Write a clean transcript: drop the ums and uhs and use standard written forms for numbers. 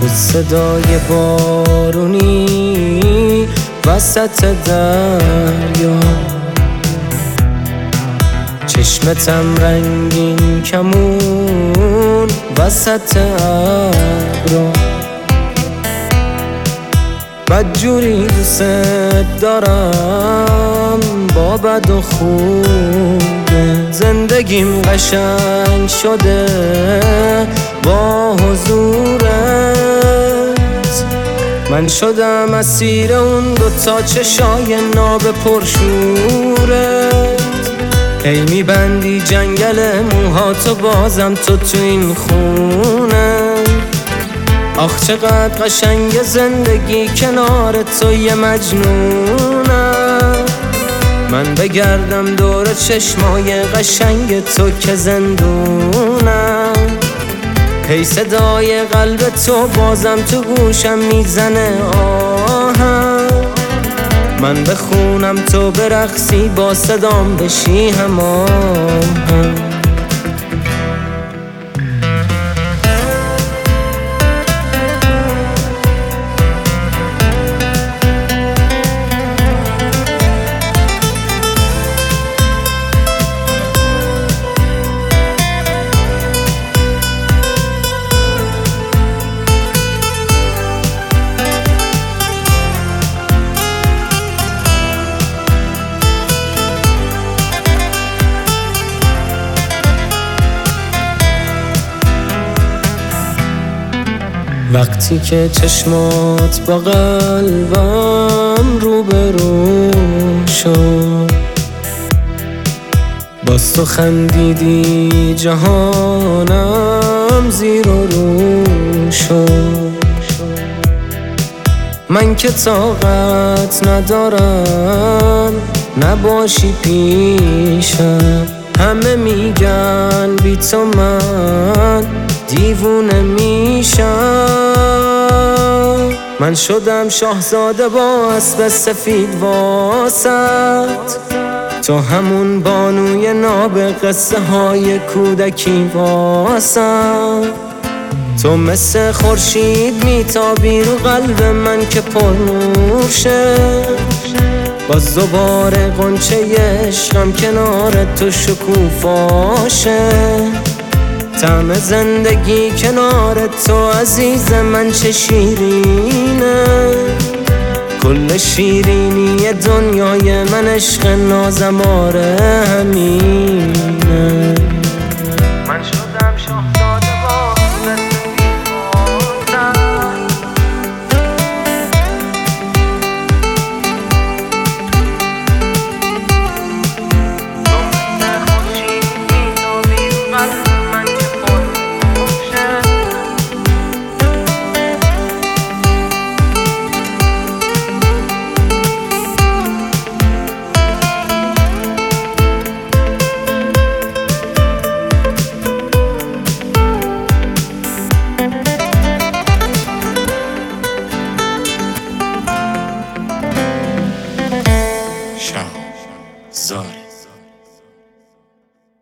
تو صدای بارونی وسط دریا، چشمتم رنگین کمون وسط ابرا. بدجوری دوست دارم با بد و خوبه، زندگیم قشنگ شده با حضورت. من شدم اسیر اون دوتا چشای ناب پرشورت. هی میبندی جنگل موهاتو بازم تو این خونه. آخ چقدر قشنگ زندگی کنار تو یه مجنونم. من بگردم دور چشمای قشنگ تو که زندونم. هی صدای قلب تو بازم تو گوشم میزنه آهم. من بخونم تو برقصی با صدام بشی هماهم. وقتی که چشمات با قلبم روبرو شد، باز تو خندیدی جهانم زیر و رو شد. من که طاقت ندارم نباشی پیشم. همه میگن بی تو من دیوونه میشم. من شدم شاهزاده با اسب سفید واسط، تو همون بانوی ناب قصه های کودکی واسم. تو مثل خورشید میتابی رو قلب من که پر نور شه. باز دوباره غنچه عشقم کنار تو شکوفاشه. طعم زندگی کنار تو عزیز من چه شیرینه. کل شیرینی دنیای من عشق نازم آره همینه.